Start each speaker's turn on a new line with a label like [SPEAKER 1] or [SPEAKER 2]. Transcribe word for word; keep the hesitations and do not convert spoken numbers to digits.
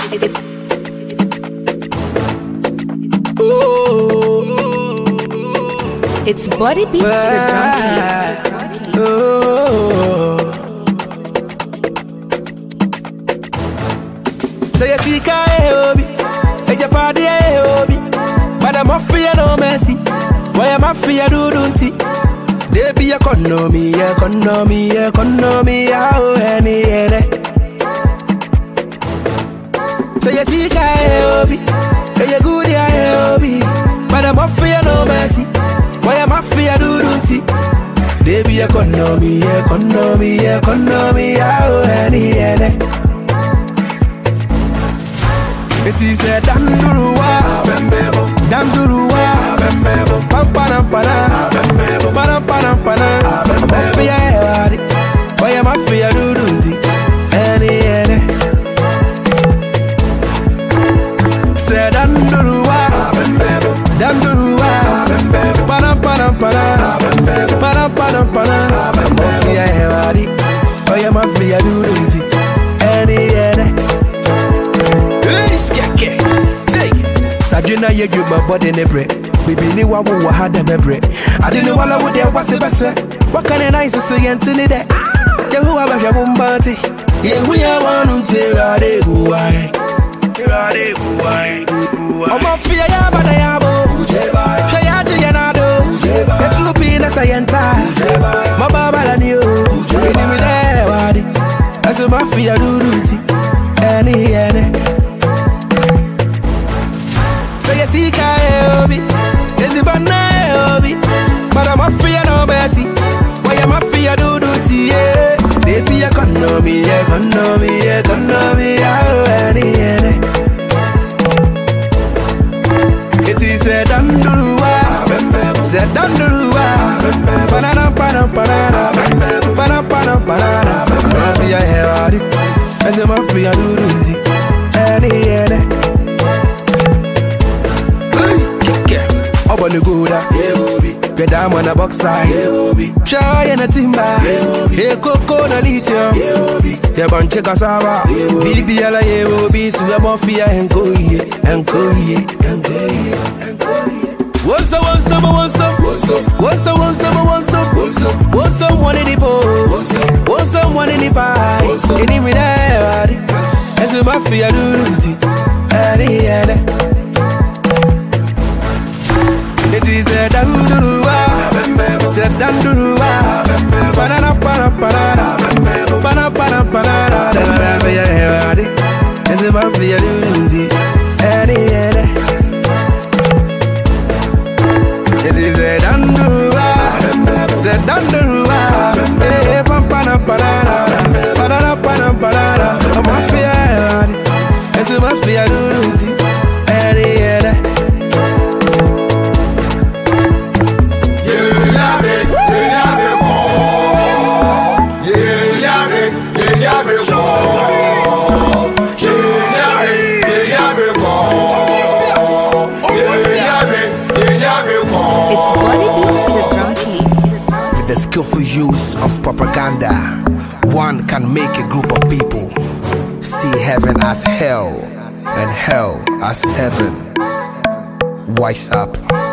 [SPEAKER 1] It's Body Beats the drum beats.
[SPEAKER 2] Oh. Say you see ka obi, eja party obi, but I'm mafia no mercy. Why am mafia do dunti? They be economy, economy, economy, how any ere. Say you see ka obi, eja good ya obi, but I'm mafia no mercy. Why am mafia do dunti? They be economy, economy, economy, how any ere. It is a danduruwa, danduruwa, pampana pana, pana pana pana. Mafia everybody, why am mafia do dunti? Any any. Say danduruwa, danduruwa, pana pana pana, pana pana pana. Mafia everybody, why am mafia do dunti? Any any. Sajuna ye give my body ne bread. Baby ni wa wo ha de bebre. I didn't wala wo de wase bese. What can I nice so yenti ni de. Je hu abahwe bombati. Ye hu ya wanu tera de buai. Tera de buai. Omo fia ya bada ya bo. Ujeba. Twa ya de ya na do. Ujeba. Etu bi na sayenta. Ujeba. Ma baba la ni o. Ujeba. Ni mi de wadi. Aso ma fia duduti. Any any. Say you see ka obi, ezi bana obi, but I'm mafia no mercy. Why am mafia do duty? Yeah, baby economy, economy, economy, how any any. It is a danduruwa, say danduruwa, banana banana banana, banana banana banana. Mafia everybody, ezi mafia do duty, any any. Obani Goda, get down on a box side, try and a timber, hey coco na lithium, yeah bunch cassava, baby ala ye will be so mafia and go ye, and go ye, and go ye, and go ye. What's up, what's up, what's up, what's up, what's up, what's up, what's up, what's up, what's up, one in the bowl, what's up, one in the pie, any me there, as a mafia do, any, any. It is a danduruwa, it's a danduruwa, banana pana pana, banana pana pana. Mafia everybody, it's a mafia duty, any any. It is a danduruwa, it's a danduruwa, hey pana pana, banana pana pana. Mafia everybody, it's a mafia duty, any any.
[SPEAKER 1] It's Body Beats the drum beats.
[SPEAKER 2] With the skillful use of propaganda, one can make a group of people see heaven as hell and hell as heaven. Wise up.